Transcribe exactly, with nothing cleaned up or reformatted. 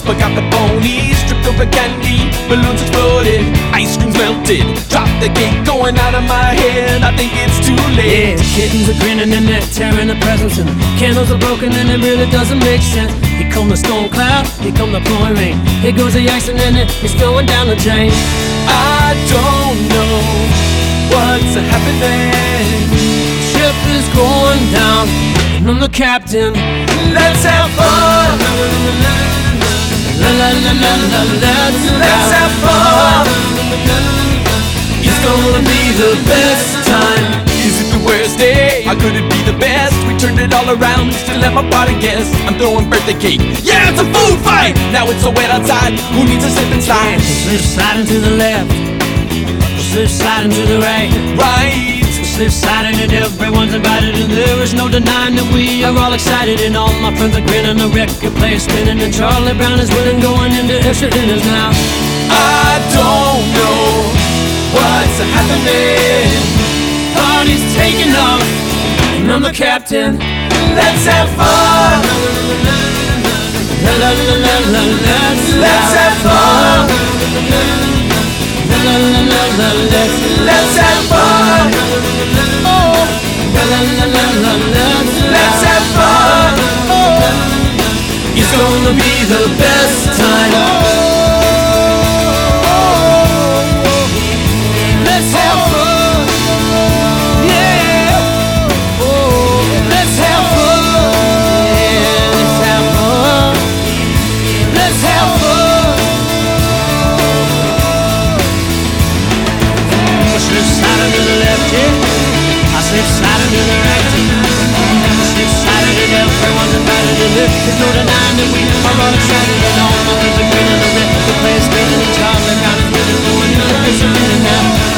forgot the ponies, stripped over candy, balloons exploded, ice cream's melted, dropped the gate, going out of my head, I think it's too late. Yeah, kittens are grinning and they're tearing the presents, and the candles are broken and it really doesn't make sense. Here come the storm cloud, here come the pouring rain, here goes the ice and then it's going down the drain. I don't know what's happening. Ship is going down and I'm the captain. Let's have fun. La la la la la, let's, Let's have fun. It's gonna be the best time. Is it the worst day? How could it be the best? We turned it all around, still let my body guess. I'm throwing birthday cake, yeah, it's a food fight. Now it's so wet outside, who needs a slip and slide? Slip sliding to the left, slip sliding to the right, Right. slip sliding and everyone's invited, and there is no denying that we are all excited. And all my friends are grinning, the record player spinning, and Charlie Brown is winning, going into extra innings now. I don't know what's happening. Party's taking off, and I'm the captain. Let's have fun. La la la la la, let's, Let's have fun. la la la la la, let's, Let's have fun. oh, la la la la la, let's, Let's have fun. it's gonna be the best time. Let's have fun, yeah. Oh, let's have fun, yeah. Let's have fun. Let's have fun. I slip sliding to the left, yeah. I slip sliding to the right, yeah. I slip sliding and everyone's invited, and there's no denying that we are all excited. And all my friends are grinning, the record player's spinning, and Charlie Brown is winning, going into the race of winning now.